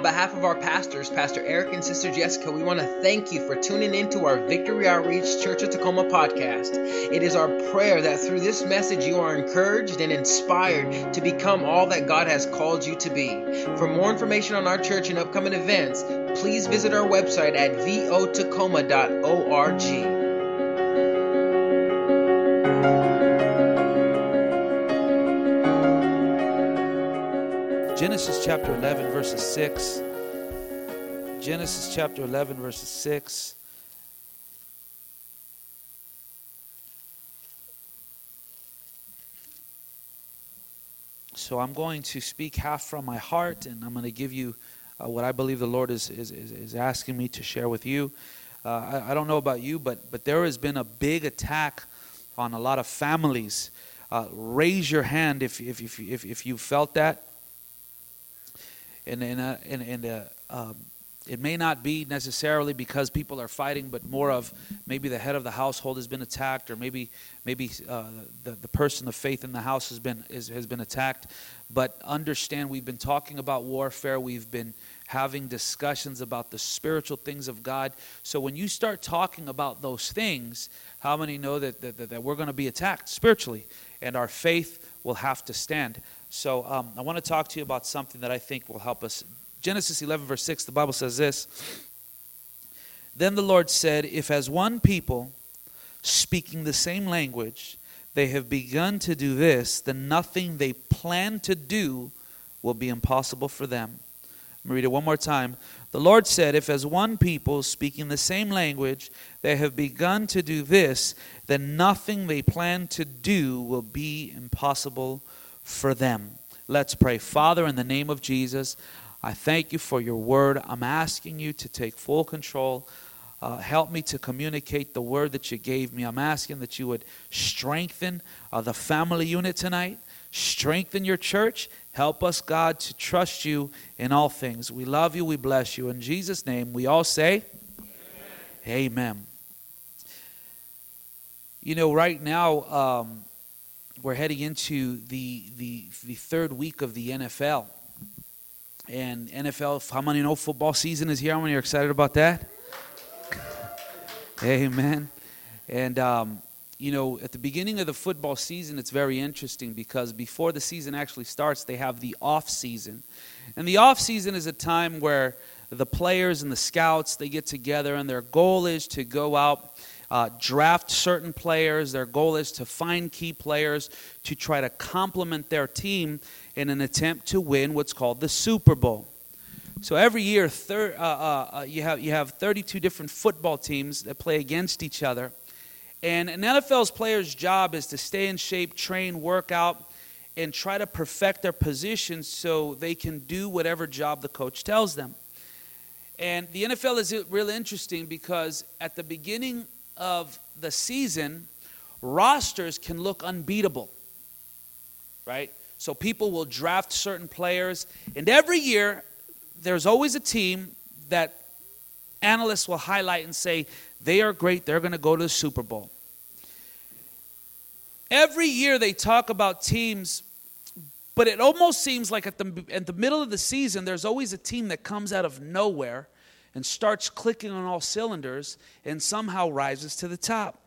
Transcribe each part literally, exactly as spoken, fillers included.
behalf of our pastors, Pastor Eric and Sister Jessica, we want to thank you for tuning into our Victory Outreach Church of Tacoma podcast. It is our prayer that through this message you are encouraged and inspired to become all that God has called you to be. For more information on our church and upcoming events, please visit our website at v o tacoma dot org. Genesis chapter eleven, verses six. Genesis chapter eleven, verses six. So I'm going to speak half from my heart, and I'm going to give you uh, what I believe the Lord is, is, is asking me to share with you. Uh, I, I don't know about you, but, but there has been a big attack on a lot of families. Uh, raise your hand if, if, if, if, if you felt that. And and uh, and, and uh, um, it may not be necessarily because people are fighting, but more of maybe the head of the household has been attacked, or maybe maybe uh, the the person of faith in the house has been is, has been attacked. But understand, we've been talking about warfare. We've been having discussions about the spiritual things of God. So when you start talking about those things, how many know that that, that we're going to be attacked spiritually, and our faith will have to stand? So um, I want to talk to you about something that I think will help us. Genesis eleven, verse six, the Bible says this. Then the Lord said, if as one people, speaking the same language, they have begun to do this, then nothing they plan to do will be impossible for them. Let me read it one more time. The Lord said, if as one people, speaking the same language, they have begun to do this, then nothing they plan to do will be impossible for them. Let's pray. Father, in the name of Jesus, I thank you for your word. I'm asking you to take full control. Uh, help me to communicate the word that you gave me. I'm asking that you would strengthen uh, the family unit tonight. Strengthen your church. Help us, God, to trust you in all things. We love you. We bless you. In Jesus' name, we all say, Amen. Amen. You know, right now, um, we're heading into the, the the third week of the N F L. And N F L, how many know football season is here? How many are excited about that? Amen. And, um, you know, at the beginning of the football season, it's very interesting because before the season actually starts, they have the off season. And the off season is a time where the players and the scouts, they get together, and their goal is to go out, Uh, draft certain players. Their goal is to find key players to try to complement their team in an attempt to win what's called the Super Bowl. So every year, thir- uh, uh, you have you have thirty-two different football teams that play against each other. And an N F L's player's job is to stay in shape, train, work out, and try to perfect their positions so they can do whatever job the coach tells them. And the N F L is really interesting because at the beginning of the season, rosters can look unbeatable, right? So people will draft certain players, and every year there's always a team that analysts will highlight and say they are great, they're going to go to the Super Bowl. Every year they talk about teams, but it almost seems like at the at the middle of the season there's always a team that comes out of nowhere and starts clicking on all cylinders and somehow rises to the top.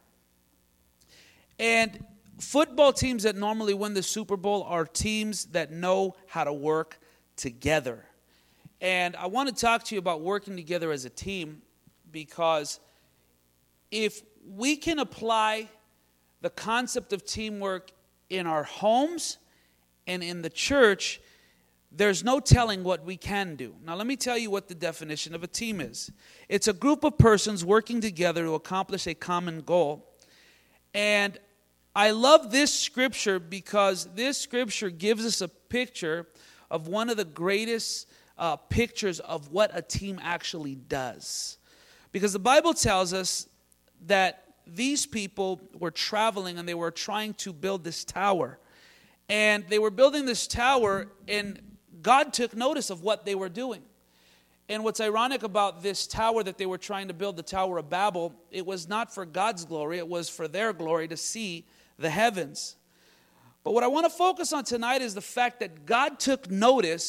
And football teams that normally win the Super Bowl are teams that know how to work together. And I want to talk to you about working together as a team, because if we can apply the concept of teamwork in our homes and in the church, there's no telling what we can do. Now, let me tell you what the definition of a team is. It's a group of persons working together to accomplish a common goal. And I love this scripture because this scripture gives us a picture of one of the greatest uh, pictures of what a team actually does. Because the Bible tells us that these people were traveling and they were trying to build this tower. And they were building this tower, and God took notice of what they were doing. And what's ironic about this tower that they were trying to build, the Tower of Babel, it was not for God's glory, it was for their glory to see the heavens. But what I want to focus on tonight is the fact that God took notice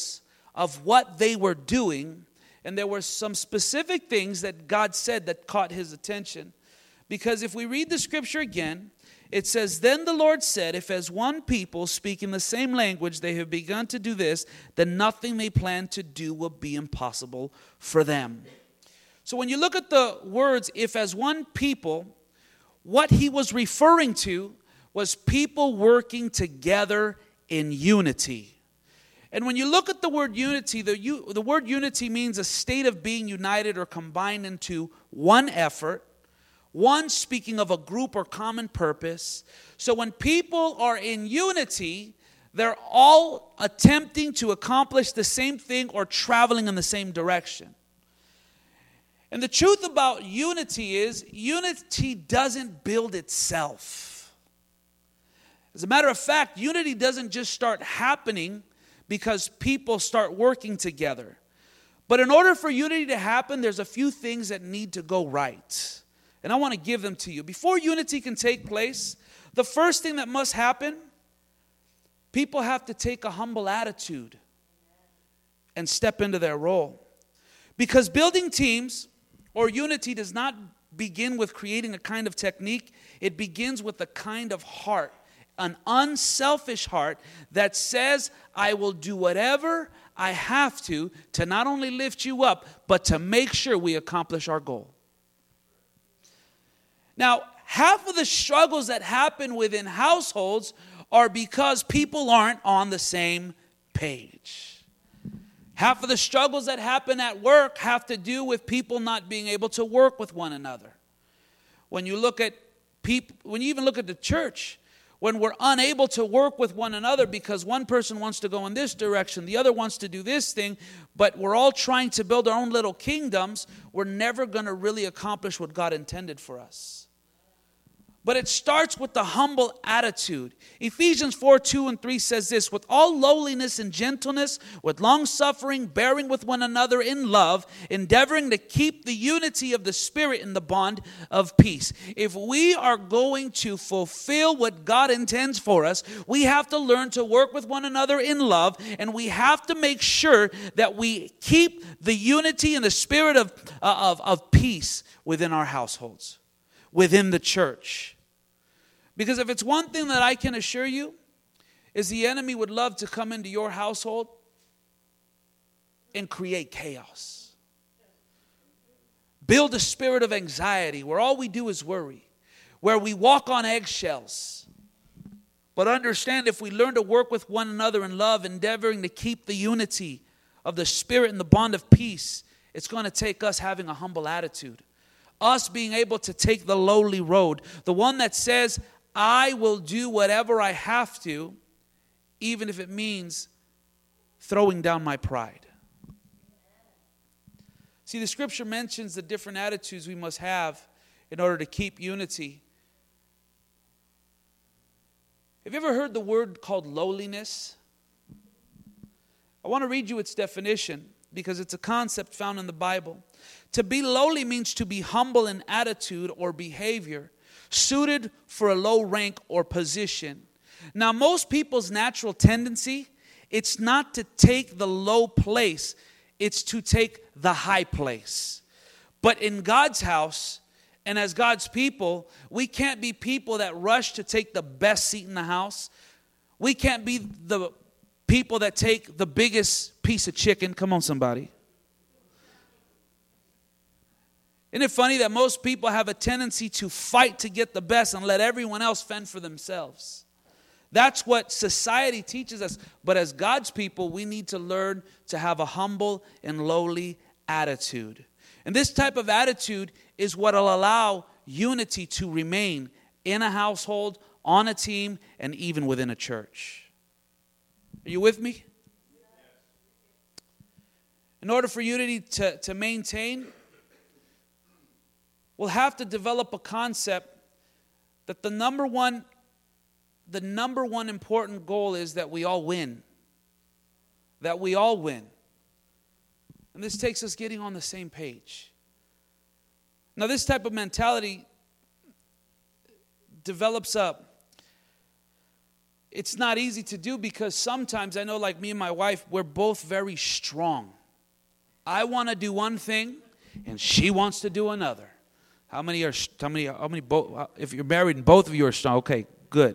of what they were doing, and there were some specific things that God said that caught his attention. Because if we read the scripture again, it says, "Then the Lord said, if as one people speaking the same language they have begun to do this, then nothing they plan to do will be impossible for them." So when you look at the words, "if as one people," what he was referring to was people working together in unity. And when you look at the word unity, the, the word unity means a state of being united or combined into one effort. One, speaking of a group or common purpose. So when people are in unity, they're all attempting to accomplish the same thing or traveling in the same direction. And the truth about unity is, unity doesn't build itself. As a matter of fact, unity doesn't just start happening because people start working together. But in order for unity to happen, there's a few things that need to go right. And I want to give them to you. Before unity can take place, the first thing that must happen, people have to take a humble attitude and step into their role. Because building teams or unity does not begin with creating a kind of technique. It begins with a kind of heart, an unselfish heart that says, I will do whatever I have to to not only lift you up, but to make sure we accomplish our goal. Now, half of the struggles that happen within households are because people aren't on the same page. Half of the struggles that happen at work have to do with people not being able to work with one another. When you look at people, when you even look at the church, when we're unable to work with one another because one person wants to go in this direction, the other wants to do this thing, but we're all trying to build our own little kingdoms, we're never going to really accomplish what God intended for us. But it starts with the humble attitude. Ephesians four, two and three says this, with all lowliness and gentleness, with long suffering, bearing with one another in love, endeavoring to keep the unity of the Spirit in the bond of peace. If we are going to fulfill what God intends for us, we have to learn to work with one another in love, and we have to make sure that we keep the unity and the spirit of, uh, of, of peace within our households, within the church. Because if it's one thing that I can assure you, is the enemy would love to come into your household and create chaos. Build a spirit of anxiety where all we do is worry, where we walk on eggshells. But understand, if we learn to work with one another in love, endeavoring to keep the unity of the Spirit and the bond of peace, it's going to take us having a humble attitude. Us being able to take the lowly road. The one that says, I will do whatever I have to, even if it means throwing down my pride. See, the scripture mentions the different attitudes we must have in order to keep unity. Have you ever heard the word called lowliness? I want to read you its definition because it's a concept found in the Bible. To be lowly means to be humble in attitude or behavior, suited for a low rank or position. Now, most people's natural tendency, it's not to take the low place, it's to take the high place. But in God's house, and as God's people, we can't be people that rush to take the best seat in the house. We can't be the people that take the biggest piece of chicken. Come on, somebody. Isn't it funny that most people have a tendency to fight to get the best and let everyone else fend for themselves? That's what society teaches us. But as God's people, we need to learn to have a humble and lowly attitude. And this type of attitude is what will allow unity to remain in a household, on a team, and even within a church. Are you with me? In order for unity to, to maintain, we'll have to develop a concept that the number one, the number one important goal is that we all win. That we all win. And this takes us getting on the same page. Now, this type of mentality develops up it's not easy to do because sometimes I know, like me and my wife, we're both very strong. I want to do one thing and she wants to do another. How many are, how many, how many, both, if you're married and both of you are strong, okay, good.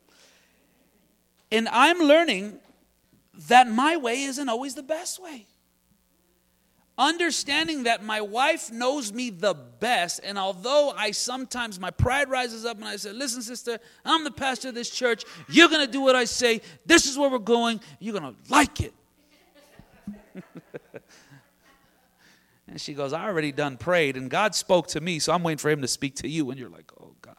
And I'm learning that my way isn't always the best way. Understanding that my wife knows me the best, and although I sometimes, my pride rises up and I say, listen, sister, I'm the pastor of this church. You're going to do what I say. This is where we're going. You're going to like it. And she goes, I already done prayed, and God spoke to me, so I'm waiting for him to speak to you. And you're like, oh, God.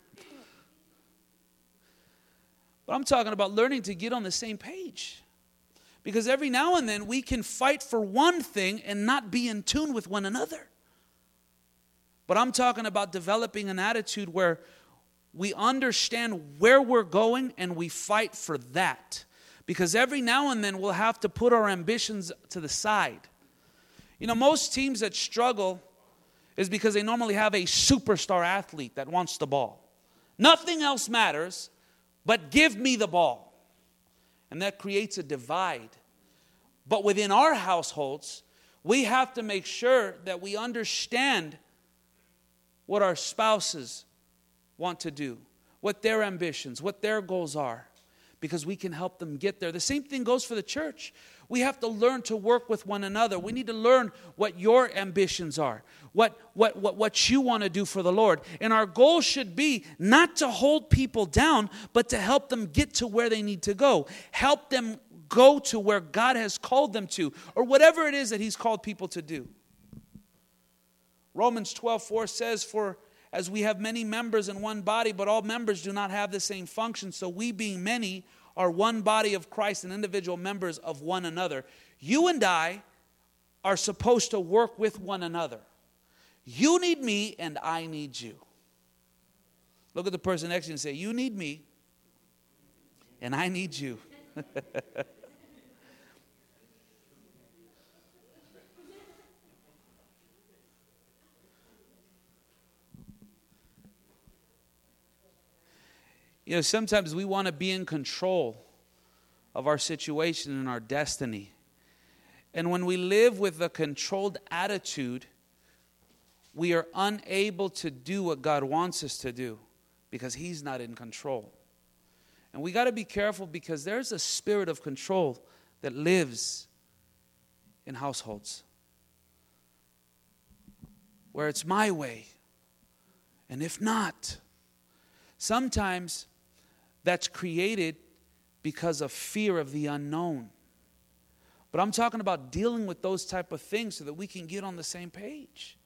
But I'm talking about learning to get on the same page. Because every now and then we can fight for one thing and not be in tune with one another. But I'm talking about developing an attitude where we understand where we're going and we fight for that. Because every now and then we'll have to put our ambitions to the side. You know, most teams that struggle is because they normally have a superstar athlete that wants the ball. Nothing else matters, but give me the ball. And that creates a divide. But within our households, we have to make sure that we understand what our spouses want to do, what their ambitions, what their goals are, because we can help them get there. The same thing goes for the church. We have to learn to work with one another. We need to learn what your ambitions are, what, what, what, what you want to do for the Lord. And our goal should be not to hold people down, but to help them get to where they need to go. Help them go to where God has called them to, or whatever it is that he's called people to do. Romans twelve four says, for as we have many members in one body, but all members do not have the same function, so we being many are one body of Christ and individual members of one another. You and I are supposed to work with one another. You need me and I need you. Look at the person next to you and say, you need me and I need you. You know, sometimes we want to be in control of our situation and our destiny. And when we live with a controlled attitude, we are unable to do what God wants us to do because he's not in control. And we got to be careful because there's a spirit of control that lives in households where it's my way. And if not, sometimes that's created because of fear of the unknown. But I'm talking about dealing with those type of things so that we can get on the same page.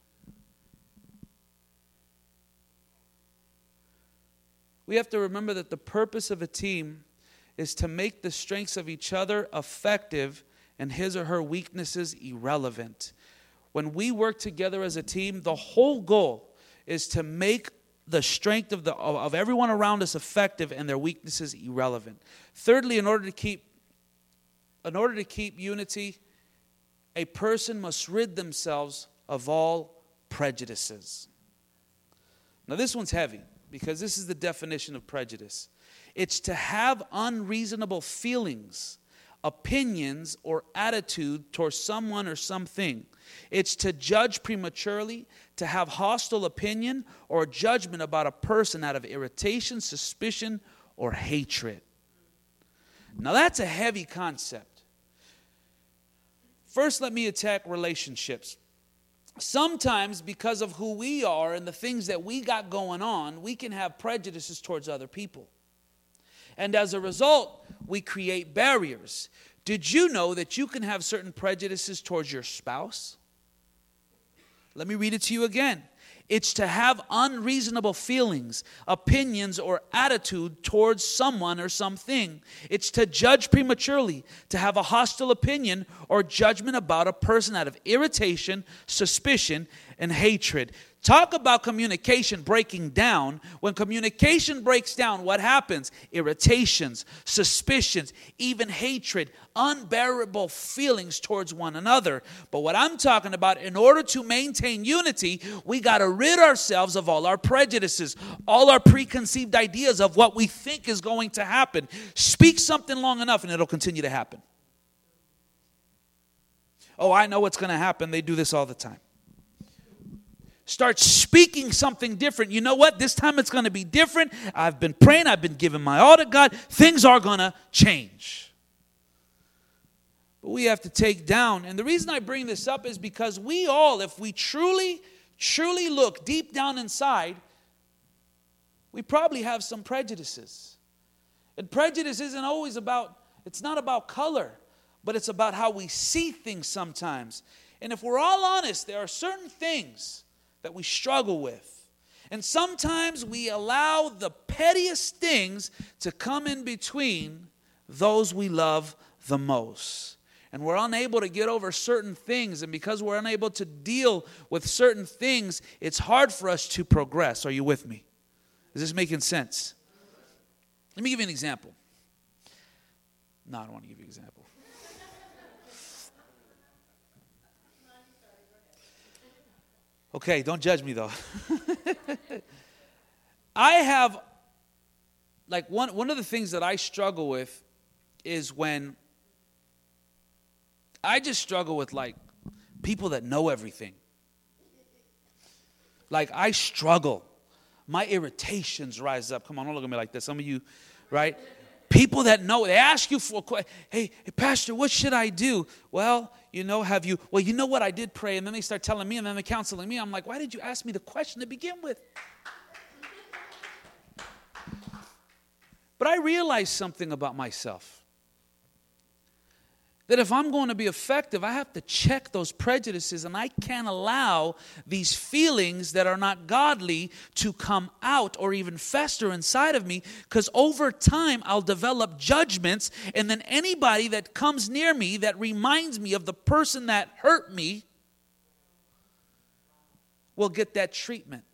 We have to remember that the purpose of a team is to make the strengths of each other effective and his or her weaknesses irrelevant. When we work together as a team, the whole goal is to make the strength of the of everyone around us effective and their weaknesses irrelevant. Thirdly, in order to keep in order to keep unity, a person must rid themselves of all prejudices. Now this one's heavy because this is the definition of prejudice. It's to have unreasonable feelings, opinions, or attitude towards someone or something. It's to judge prematurely, to have hostile opinion or judgment about a person out of irritation, suspicion, or hatred. Now that's a heavy concept. First, let me attack relationships. Sometimes because of who we are and the things that we got going on, we can have prejudices towards other people. And as a result, we create barriers. Did you know that you can have certain prejudices towards your spouse? Let me read it to you again. It's to have unreasonable feelings, opinions, or attitude towards someone or something. It's to judge prematurely, to have a hostile opinion or judgment about a person out of irritation, suspicion, and hatred. Talk about communication breaking down. When communication breaks down, what happens? Irritations, suspicions, even hatred, unbearable feelings towards one another. But what I'm talking about, in order to maintain unity, we got to rid ourselves of all our prejudices, all our preconceived ideas of what we think is going to happen. Speak something long enough and it'll continue to happen. Oh, I know what's going to happen. They do this all the time. Start speaking something different. You know what? This time it's going to be different. I've been praying. I've been giving my all to God. Things are going to change. But we have to take down. And the reason I bring this up is because we all, if we truly, truly look deep down inside, we probably have some prejudices. And prejudice isn't always about, it's not about color, but it's about how we see things sometimes. And if we're all honest, there are certain things that we struggle with. And sometimes we allow the pettiest things to come in between those we love the most. And we're unable to get over certain things. And because we're unable to deal with certain things, it's hard for us to progress. Are you with me? Is this making sense? Let me give you an example. No, I don't want to give you an example. Okay, don't judge me though. I have, like one, one of the things that I struggle with is when I just struggle with like people that know everything. Like I struggle. My irritations rise up. Come on, don't look at me like this. Some of you, right? People that know, they ask you for, hey, hey, Pastor, what should I do? Well, you know, have you, well, you know what, I did pray. And then they start telling me and then they're counseling me. I'm like, why did you ask me the question to begin with? But I realized something about myself. That if I'm going to be effective, I have to check those prejudices, and I can't allow these feelings that are not godly to come out or even fester inside of me, because over time I'll develop judgments, and then anybody that comes near me that reminds me of the person that hurt me will get that treatment.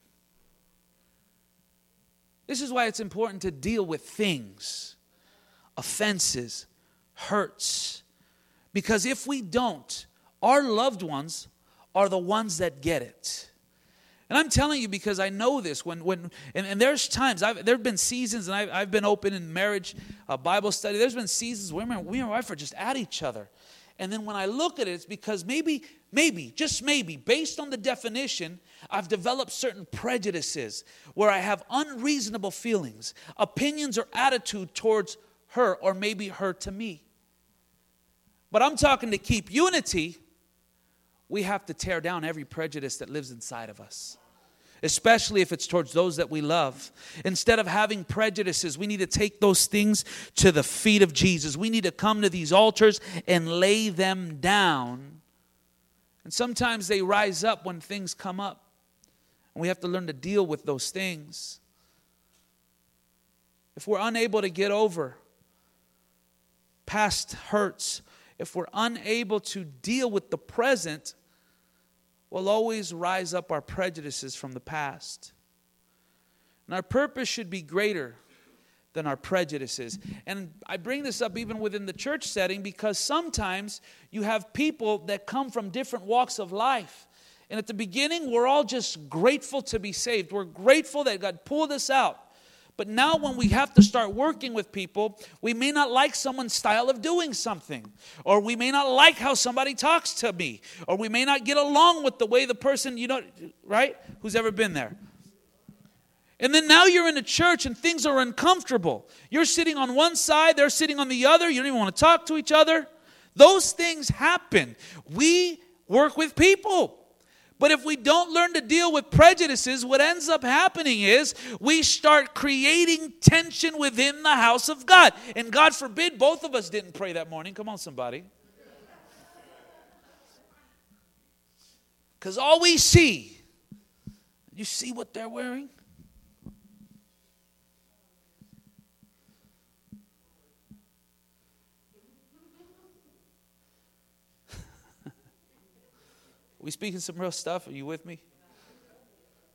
This is why it's important to deal with things, offenses, hurts. Because if we don't, our loved ones are the ones that get it. And I'm telling you because I know this. When when and, and there's times, I've, there have been seasons, and I've, I've been open in marriage, uh, Bible study. There's been seasons where we and my wife are just at each other. And then when I look at it, it's because maybe, maybe, just maybe, based on the definition, I've developed certain prejudices where I have unreasonable feelings, opinions or attitude towards her, or maybe her to me. But I'm talking to keep unity, we have to tear down every prejudice that lives inside of us, especially if it's towards those that we love. Instead of having prejudices, we need to take those things to the feet of Jesus. We need to come to these altars and lay them down. And sometimes they rise up when things come up, and we have to learn to deal with those things. If we're unable to get over past hurts, if we're unable to deal with the present, we'll always rise up our prejudices from the past. And our purpose should be greater than our prejudices. And I bring this up even within the church setting because sometimes you have people that come from different walks of life. And at the beginning, we're all just grateful to be saved. We're grateful that God pulled us out. But now when we have to start working with people, we may not like someone's style of doing something. Or we may not like how somebody talks to me. Or we may not get along with the way the person, you know, right? Who's ever been there? And then now you're in a church and things are uncomfortable. You're sitting on one side, they're sitting on the other. You don't even want to talk to each other. Those things happen. We work with people. But if we don't learn to deal with prejudices, what ends up happening is we start creating tension within the house of God. And God forbid both of us didn't pray that morning. Come on, somebody. Because all we see, you see what they're wearing? We speaking some real stuff? Are you with me?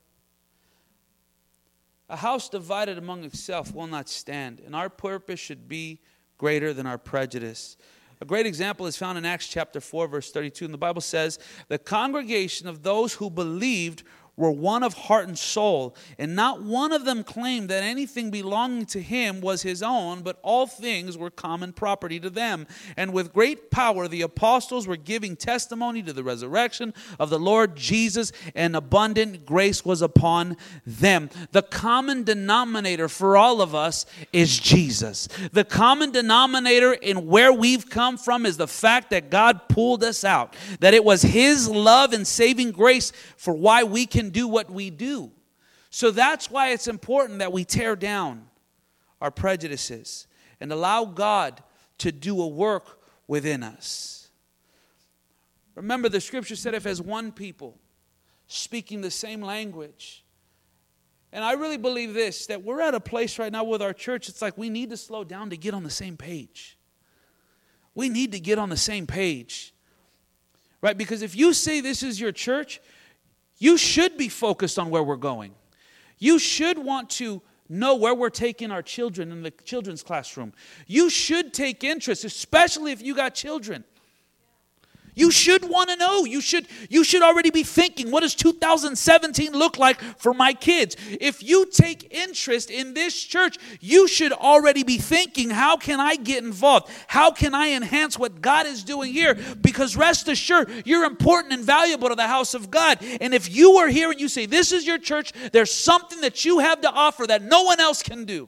A house divided among itself will not stand, and our purpose should be greater than our prejudice. A great example is found in Acts chapter four, verse thirty-two, and the Bible says, the congregation of those who believed were one of heart and soul, and not one of them claimed that anything belonging to him was his own, but all things were common property to them. And with great power the apostles were giving testimony to the resurrection of the Lord Jesus, and abundant grace was upon them. The common denominator for all of us is Jesus. The common denominator in where we've come from is the fact that God pulled us out, that it was his love and saving grace for why we can do what we do. So that's why it's important that we tear down our prejudices and allow God to do a work within us. Remember, the scripture said if as one people speaking the same language. And I really believe this, that we're at a place right now with our church, it's like we need to slow down to get on the same page. We need to get on the same page. Right? Because if you say this is your church, you should be focused on where we're going. You should want to know where we're taking our children in the children's classroom. You should take interest, especially if you got children. You should want to know. You should, you should already be thinking, what does two thousand seventeen look like for my kids? If you take interest in this church, you should already be thinking, how can I get involved? How can I enhance what God is doing here? Because rest assured, you're important and valuable to the house of God. And if you are here and you say, this is your church, there's something that you have to offer that no one else can do.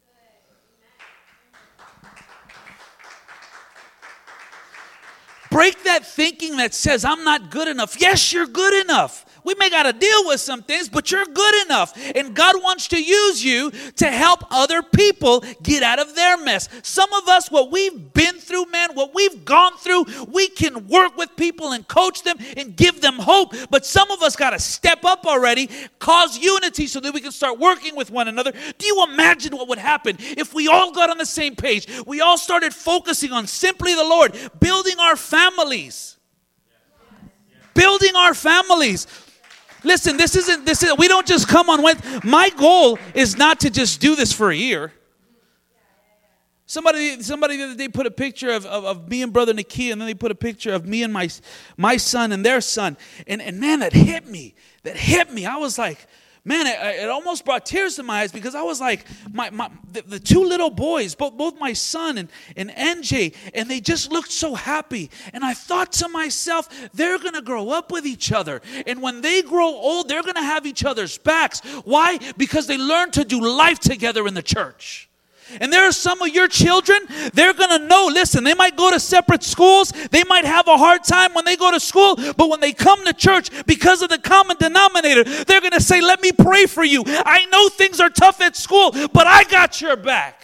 Break that thinking that says, I'm not good enough. Yes, you're good enough. We may got to deal with some things, but you're good enough. And God wants to use you to help other people get out of their mess. Some of us, what we've been through, man, what we've gone through, we can work with people and coach them and give them hope. But some of us got to step up already, cause unity so that we can start working with one another. Do you imagine what would happen if we all got on the same page? We all started focusing on simply the Lord, building our families. Building our families. Listen, this isn't, this is, we don't just come on Wednesday. My goal is not to just do this for a year. Somebody, somebody the other day put a picture of, of, of me and Brother Nikia, and then they put a picture of me and my, my son and their son. And, and man, that hit me. That hit me. I was like, man, it, it almost brought tears to my eyes because I was like, my, my the, the two little boys, both, both my son and, and N J, and they just looked so happy. And I thought to myself, they're going to grow up with each other. And when they grow old, they're going to have each other's backs. Why? Because they learned to do life together in the church. And there are some of your children, they're going to know, listen, they might go to separate schools. They might have a hard time when they go to school. But when they come to church, because of the common denominator, they're going to say, let me pray for you. I know things are tough at school, but I got your back.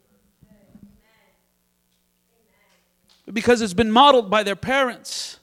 Because it's been modeled by their parents.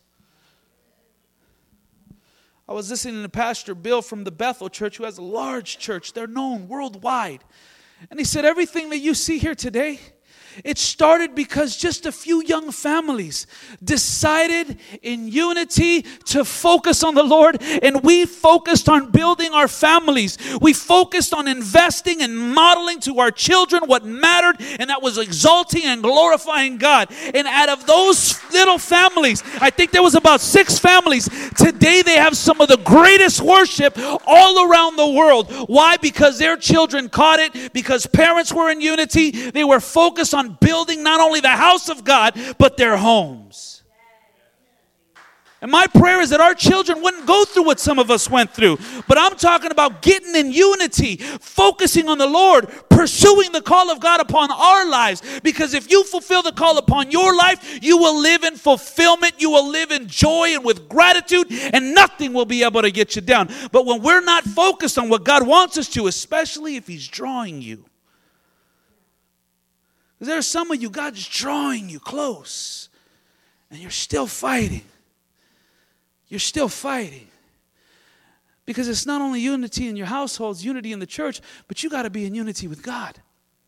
I was listening to Pastor Bill from the Bethel Church, who has a large church. They're known worldwide. And he said, everything that you see here today, it started because just a few young families decided in unity to focus on the Lord, and we focused on building our families. We focused on investing and modeling to our children what mattered, and that was exalting and glorifying God. And out of those little families, I think there was about six families. Today they have some of the greatest worship all around the world. Why? Because their children caught it, because parents were in unity. They were focused on building not only the house of God, but their homes. And my prayer is that our children wouldn't go through what some of us went through. But I'm talking about getting in unity, focusing on the Lord, pursuing the call of God upon our lives. Because if you fulfill the call upon your life, you will live in fulfillment, you will live in joy and with gratitude, and nothing will be able to get you down. But when we're not focused on what God wants us to, especially if He's drawing you, because there are some of you, God's drawing you close, and you're still fighting. You're still fighting. Because it's not only unity in your households, unity in the church, but you got to be in unity with God.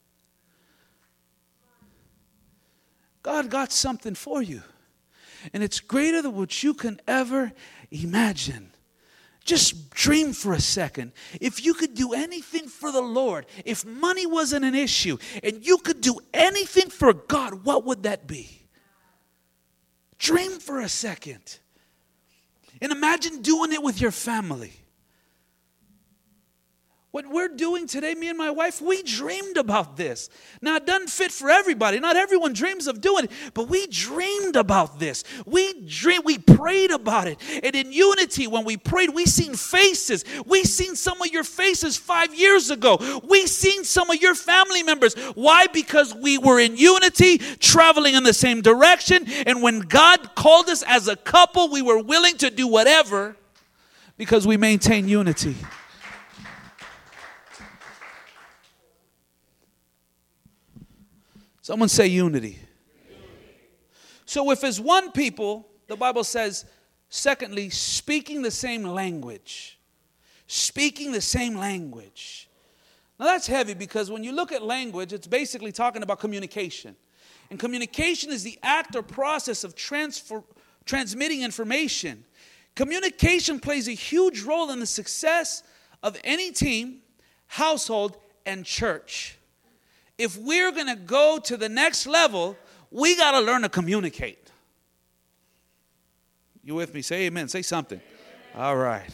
God got something for you, and it's greater than what you can ever imagine. Just dream for a second. If you could do anything for the Lord, if money wasn't an issue, and you could do anything for God, what would that be? Dream for a second. And imagine doing it with your family. What we're doing today, me and my wife, we dreamed about this. Now, it doesn't fit for everybody. Not everyone dreams of doing it, but we dreamed about this. We dreamed, we prayed about it. And in unity, when we prayed, we seen faces. We seen some of your faces five years ago. We seen some of your family members. Why? Because we were in unity, traveling in the same direction. And when God called us as a couple, we were willing to do whatever because we maintain unity. Someone say unity. Unity. So if as one people, the Bible says, secondly, speaking the same language. Speaking the same language. Now that's heavy because when you look at language, it's basically talking about communication. And communication is the act or process of transfer, transmitting information. Communication plays a huge role in the success of any team, household, and church. If we're going to go to the next level, we got to learn to communicate. You with me? Say amen. Say something. Amen. All right.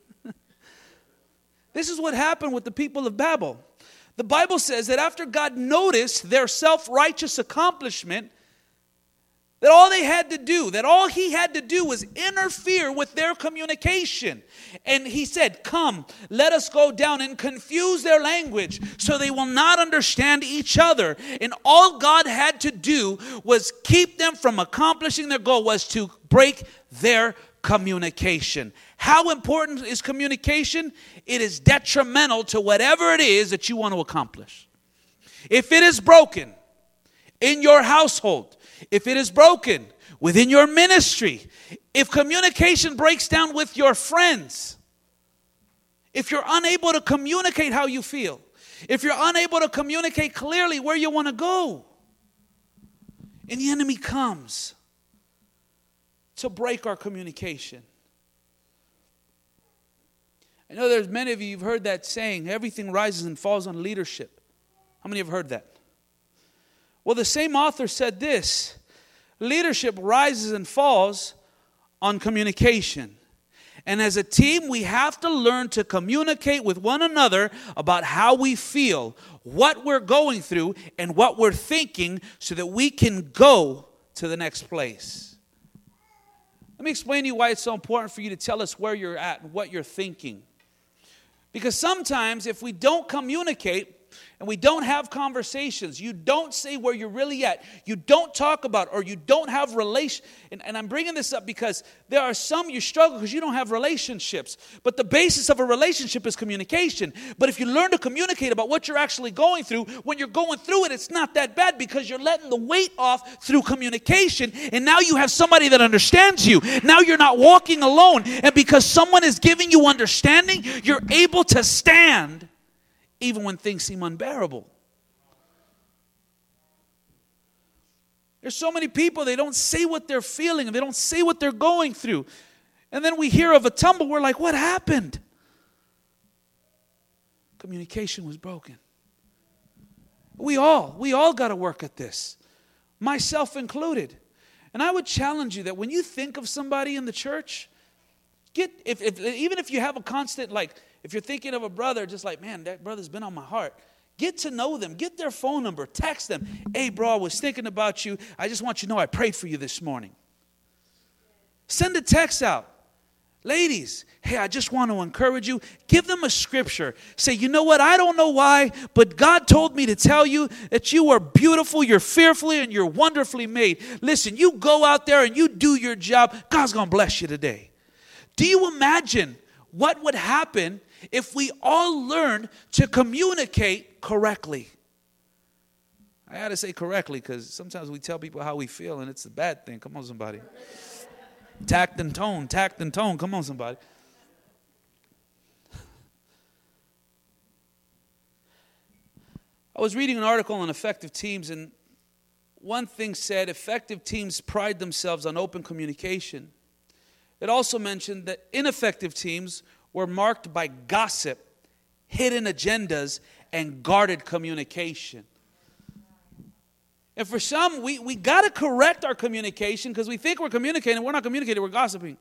This is what happened with the people of Babel. The Bible says that after God noticed their self-righteous accomplishment, that all they had to do, that all he had to do was interfere with their communication. And he said, come, let us go down and confuse their language so they will not understand each other. And all God had to do was keep them from accomplishing their goal, was to break their communication. How important is communication? It is detrimental to whatever it is that you want to accomplish. If it is broken in your household, if it is broken within your ministry, if communication breaks down with your friends, if you're unable to communicate how you feel, if you're unable to communicate clearly where you want to go, and the enemy comes to break our communication. I know there's many of you, you've heard that saying, everything rises and falls on leadership. How many have heard that? Well, the same author said this: leadership rises and falls on communication. And as a team, we have to learn to communicate with one another about how we feel, what we're going through, and what we're thinking so that we can go to the next place. Let me explain to you why it's so important for you to tell us where you're at and what you're thinking. Because sometimes if we don't communicate, and we don't have conversations, you don't say where you're really at, you don't talk about, or you don't have relation. And, and I'm bringing this up because there are some you struggle because you don't have relationships. But the basis of a relationship is communication. But if you learn to communicate about what you're actually going through, when you're going through it, it's not that bad because you're letting the weight off through communication. And now you have somebody that understands you. Now you're not walking alone. And because someone is giving you understanding, you're able to stand even when things seem unbearable. There's so many people, they don't say what they're feeling, and they don't say what they're going through. And then we hear of a tumble, we're like, what happened? Communication was broken. We all, we all got to work at this, myself included. And I would challenge you that when you think of somebody in the church, get, if, if even if you have a constant, like, if you're thinking of a brother, just like, man, that brother's been on my heart. Get to know them. Get their phone number. Text them. Hey, bro, I was thinking about you. I just want you to know I prayed for you this morning. Send a text out. Ladies, hey, I just want to encourage you. Give them a scripture. Say, you know what? I don't know why, but God told me to tell you that you are beautiful, you're fearfully, and you're wonderfully made. Listen, you go out there and you do your job. God's going to bless you today. Do you imagine what would happen if we all learned to communicate correctly? I had to say correctly because sometimes we tell people how we feel and it's a bad thing. Come on, somebody. Tact and tone, tact and tone. Come on, somebody. I was reading an article on effective teams, and one thing said effective teams pride themselves on open communication. It also mentioned that ineffective teams were marked by gossip, hidden agendas, and guarded communication. And for some, we, we got to correct our communication because we think we're communicating. We're not communicating, we're gossiping.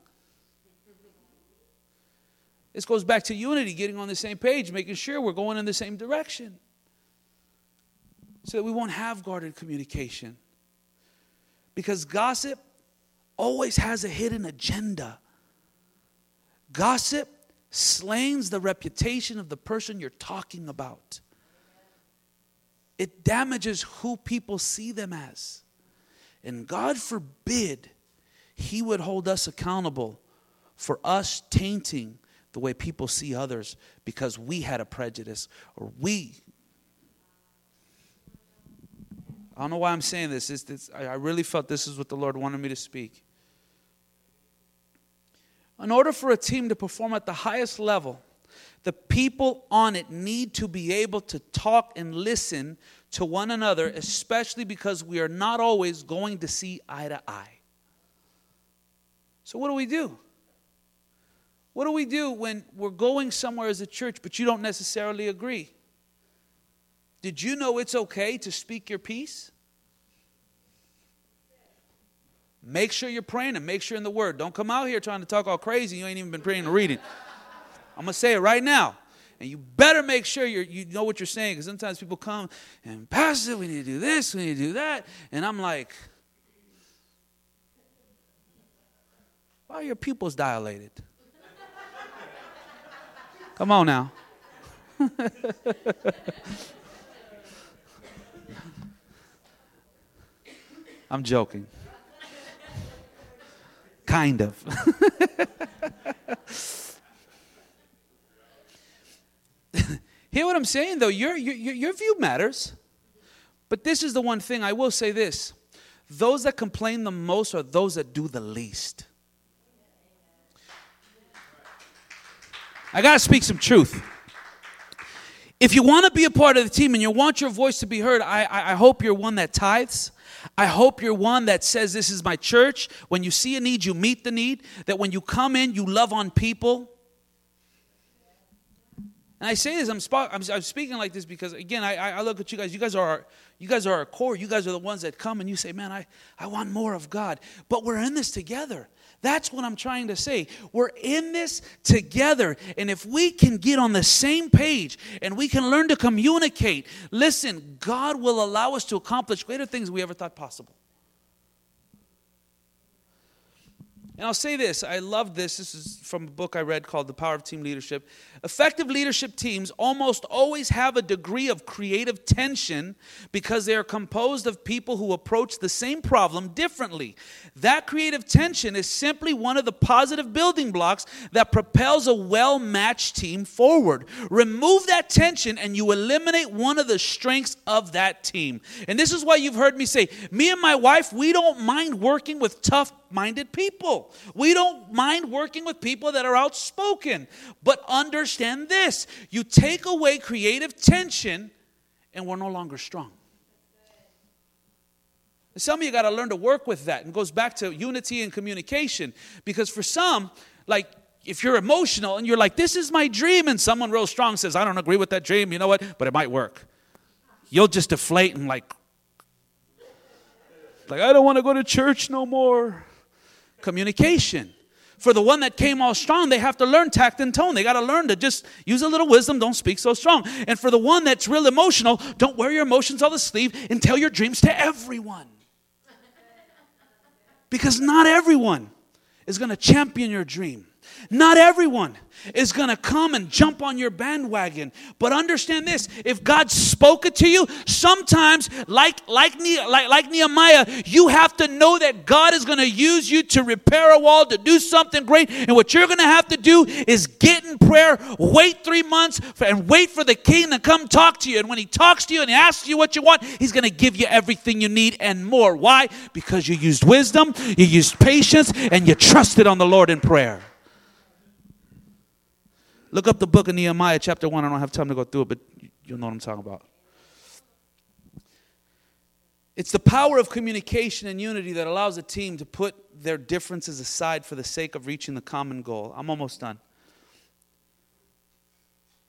This goes back to unity, getting on the same page, making sure we're going in the same direction so that we won't have guarded communication. Because gossip always has a hidden agenda. Gossip slays the reputation of the person you're talking about. It damages who people see them as. And God forbid He would hold us accountable for us tainting the way people see others because we had a prejudice or we. I don't know why I'm saying this. It's, it's, I really felt this is what the Lord wanted me to speak. In order for a team to perform at the highest level, the people on it need to be able to talk and listen to one another, especially because we are not always going to see eye to eye. So what do we do? What do we do when we're going somewhere as a church, but you don't necessarily agree? Did you know it's okay to speak your piece? Make sure you're praying and make sure in the Word. Don't come out here trying to talk all crazy. You ain't even been praying or reading. I'm going to say it right now. And you better make sure you're, you know what you're saying. Because sometimes people come and, Pastor, we need to do this, we need to do that. And I'm like, why are your pupils dilated? Come on now. I'm joking. Kind of. Hear what I'm saying, though? Your, your, your view matters. But this is the one thing I will say this. Those that complain the most are those that do the least. I got to speak some truth. If you want to be a part of the team and you want your voice to be heard, I, I, I hope you're one that tithes. I hope you're one that says, this is my church. When you see a need, you meet the need. That when you come in, you love on people. And I say this, I'm, sp- I'm, I'm speaking like this because, again, I, I look at you guys. You guys are our, you guys are our core. You guys are the ones that come and you say, man, I, I want more of God. But we're in this together. That's what I'm trying to say. We're in this together. And if we can get on the same page and we can learn to communicate, listen, God will allow us to accomplish greater things than we ever thought possible. And I'll say this, I love this. This is from a book I read called The Power of Team Leadership. Effective leadership teams almost always have a degree of creative tension because they are composed of people who approach the same problem differently. That creative tension is simply one of the positive building blocks that propels a well-matched team forward. Remove that tension and you eliminate one of the strengths of that team. And this is why you've heard me say, me and my wife, we don't mind working with tough-minded people. We don't mind working with people that are outspoken. But understand this, you take away creative tension and we're no longer strong. Some of you got to learn to work with that. And it goes back to unity and communication. Because for some, like if you're emotional and you're like, this is my dream, and someone real strong says, I don't agree with that dream, you know what? But it might work. You'll just deflate and like, like I don't want to go to church no more. Communication. For the one that came all strong, they have to learn tact and tone. They got to learn to just use a little wisdom. Don't speak so strong. And for the one that's real emotional, don't wear your emotions on the sleeve and tell your dreams to everyone. Because not everyone is going to champion your dream. Not everyone is going to come and jump on your bandwagon. But understand this, if God spoke it to you, sometimes, like, like, like, like Nehemiah, you have to know that God is going to use you to repair a wall, to do something great. And what you're going to have to do is get in prayer, wait three months, for, and wait for the king to come talk to you. And when he talks to you and he asks you what you want, he's going to give you everything you need and more. Why? Because you used wisdom, you used patience, and you trusted on the Lord in prayer. Look up the book of Nehemiah, chapter one. I don't have time to go through it, but you'll know what I'm talking about. It's the power of communication and unity that allows a team to put their differences aside for the sake of reaching the common goal. I'm almost done.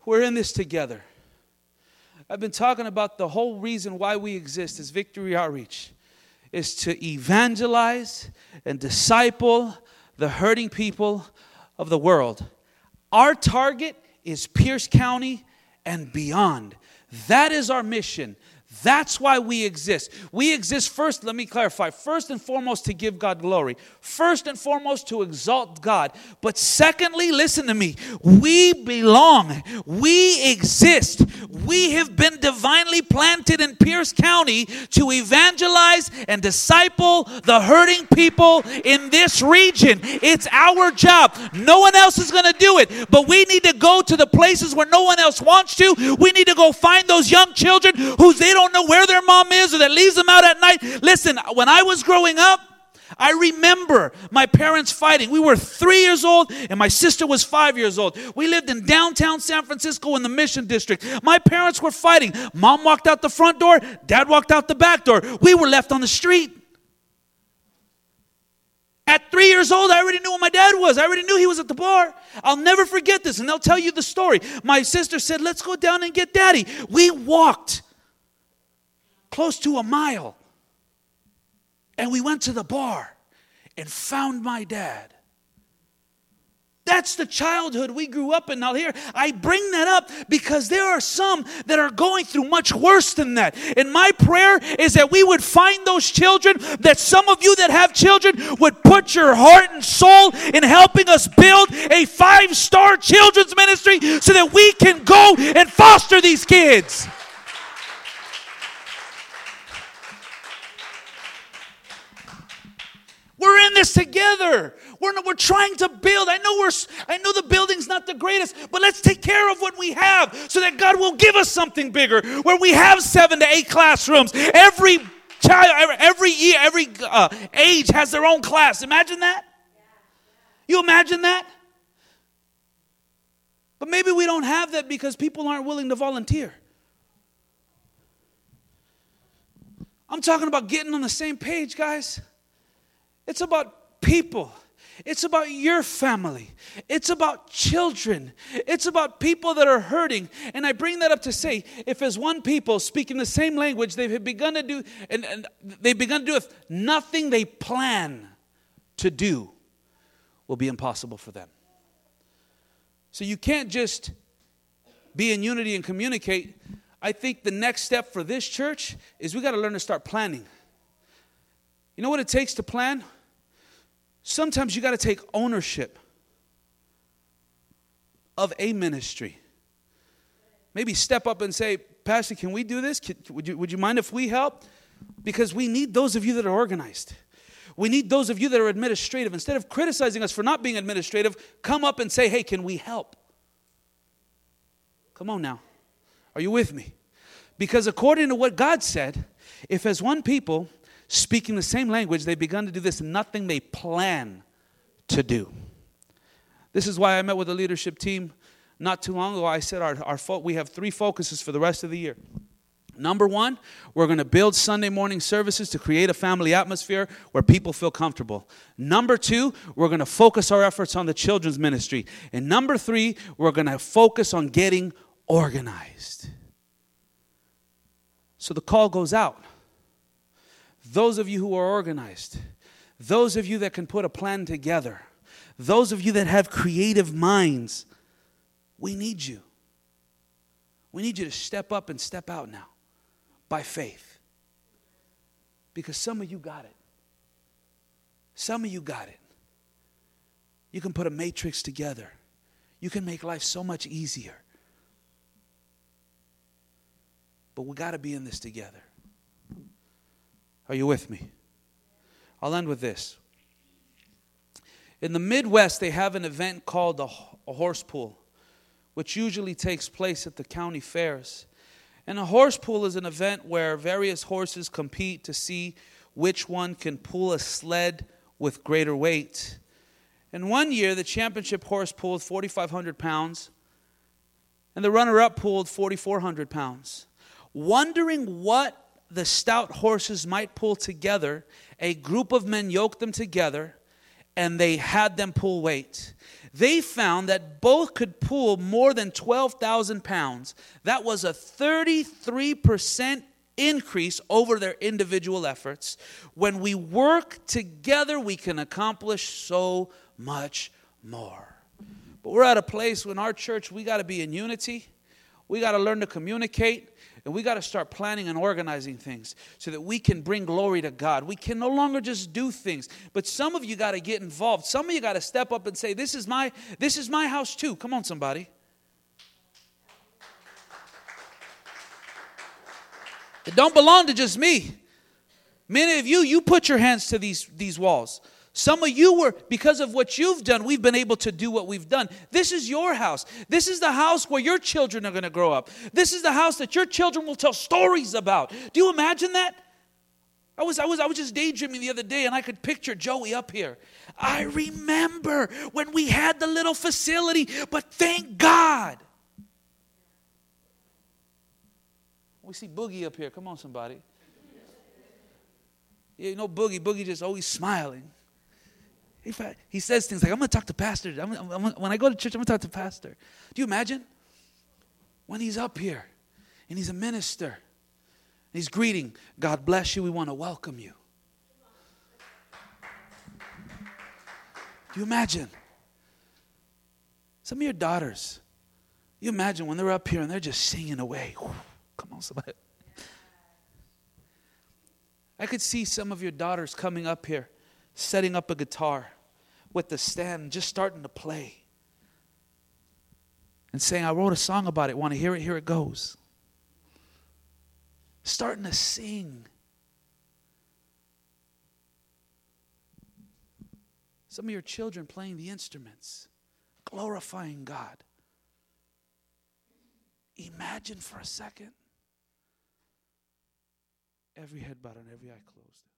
We're in this together. I've been talking about the whole reason why we exist as Victory Outreach is to evangelize and disciple the hurting people of the world. Our target is Pierce County and beyond. That is our mission. That's why we exist. We exist first, let me clarify, first and foremost to give God glory. First and foremost to exalt God. But secondly, listen to me, we belong. We exist. We have been divinely planted in Pierce County to evangelize and disciple the hurting people in this region. It's our job. No one else is going to do it. But we need to go to the places where no one else wants to. We need to go find those young children who they don't know where their mom is or that leaves them out at night. Listen, when I was growing up, I remember my parents fighting. We were three years old and my sister was five years old. We lived in downtown San Francisco in the Mission District. My parents were fighting. Mom walked out the front door. Dad walked out the back door. We were left on the street. At three years old, I already knew where my dad was. I already knew he was at the bar. I'll never forget this, and they'll tell you the story. My sister said, let's go down and get Daddy. We walked close to a mile. And we went to the bar and found my dad. That's the childhood we grew up in out here. I bring that up because there are some that are going through much worse than that. And my prayer is that we would find those children, that some of you that have children would put your heart and soul in helping us build a five-star children's ministry so that we can go and foster these kids. We're in this together. We're not, we're trying to build. I know we're I know the building's not the greatest, but let's take care of what we have so that God will give us something bigger where we have seven to eight classrooms. Every child, every, every year, every uh, age has their own class. Imagine that? You imagine that? But maybe we don't have that because people aren't willing to volunteer. I'm talking about getting on the same page, guys. It's about people. It's about your family. It's about children. It's about people that are hurting. And I bring that up to say, if as one people speaking the same language, they've begun to do, and, and they've begun to do it, nothing they plan to do will be impossible for them. So you can't just be in unity and communicate. I think the next step for this church is we got to learn to start planning. You know what it takes to plan? Sometimes you got to take ownership of a ministry. Maybe step up and say, Pastor, can we do this? Can, would you, would you mind if we help? Because we need those of you that are organized. We need those of you that are administrative. Instead of criticizing us for not being administrative, come up and say, hey, can we help? Come on now. Are you with me? Because according to what God said, if as one people speaking the same language, they've begun to do this, nothing they plan to do. This is why I met with the leadership team not too long ago. I said our, our fo- we have three focuses for the rest of the year. Number one, we're going to build Sunday morning services to create a family atmosphere where people feel comfortable. Number two, we're going to focus our efforts on the children's ministry. And number three, we're going to focus on getting organized. So the call goes out. Those of you who are organized, those of you that can put a plan together, those of you that have creative minds, we need you. We need you to step up and step out now by faith. Because some of you got it. Some of you got it. You can put a matrix together. You can make life so much easier. But we got to be in this together. Are you with me? I'll end with this. In the Midwest, they have an event called a, a horse pool, which usually takes place at the county fairs. And a horse pool is an event where various horses compete to see which one can pull a sled with greater weight. And one year, the championship horse pulled forty-five hundred pounds, and the runner-up pulled forty-four hundred pounds. Wondering what the stout horses might pull together, a group of men yoked them together and they had them pull weight. They found that both could pull more than twelve thousand pounds. That was a thirty-three percent increase over their individual efforts. When we work together, we can accomplish so much more. But we're at a place in our church, we got to be in unity. We got to learn to communicate. And we got to start planning and organizing things so that we can bring glory to God. We can no longer just do things. But some of you got to get involved. Some of you got to step up and say, this is my, this is my house too. Come on, somebody. It don't belong to just me. Many of you, you put your hands to these, these walls. Some of you were, because of what you've done, we've been able to do what we've done. This is your house. This is the house where your children are going to grow up. This is the house that your children will tell stories about. Do you imagine that? I was, I was, I was just daydreaming the other day, and I could picture Joey up here. I remember when we had the little facility, but thank God. We see Boogie up here. Come on, somebody. Yeah, you know Boogie. Boogie just always smiling. He says things like, I'm going to talk to pastor. I'm, I'm, when I go to church, I'm going to talk to pastor. Do you imagine? When he's up here and he's a minister, and he's greeting, God bless you, we want to welcome you. Do you imagine? Some of your daughters, you imagine when they're up here and they're just singing away. Whew, come on, somebody. I could see some of your daughters coming up here, setting up a guitar with the stand, just starting to play. And saying, I wrote a song about it. Want to hear it? Here it goes. Starting to sing. Some of your children playing the instruments, glorifying God. Imagine for a second. Every head bowed and every eye closed.